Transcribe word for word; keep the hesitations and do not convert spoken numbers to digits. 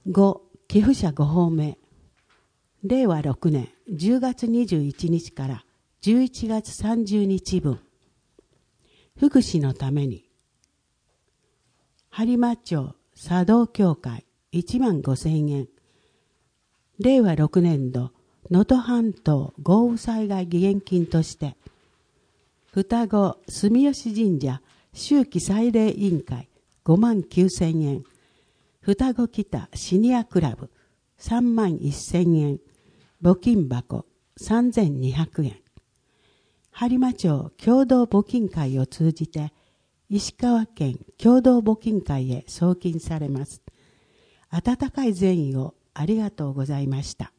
ご、寄付者ごほうめい。れいわろくねんじゅうがつにじゅういちにちからじゅういちがつさんじゅうにちぶん。福祉のために。播磨町茶道協会いちまんごせんえん。れいわろくねんど能登半島豪雨災害義援金として、双子住吉神社秋季祭礼委員会ごまんきゅうせんえん。双子北シニアクラブさんまんせんえん。募金箱さんぜんにひゃくえん。播磨町共同募金会を通じて石川県共同募金会へ送金されます。温かい善意をありがとうございました。